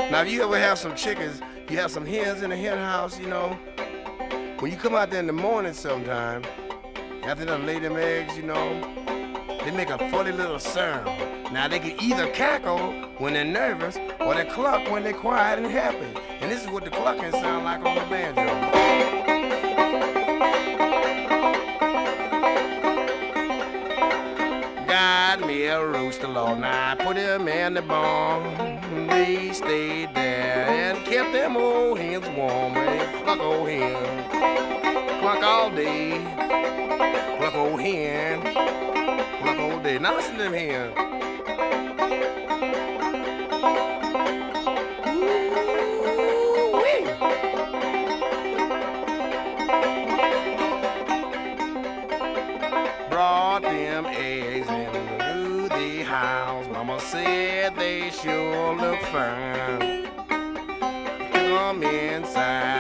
Now, if you ever have some chickens, you have some hens in the hen house, you know, when you come out there in the morning sometime, after they lay them eggs, you know, they make a funny little sound. Now, they can either cackle when they're nervous or they cluck when they're quiet and happy. And this is what the clucking sound like on the banjo. Got me a rooster, Lord, now I put him in the barn. They stayed there and kept them old hens warm. They cluck old hen, cluck all day, cluck old hen, cluck old day. Now listen to them hens. Ooh-wee. Brought them eggs into the house. Mama said they sure look fine. Come inside.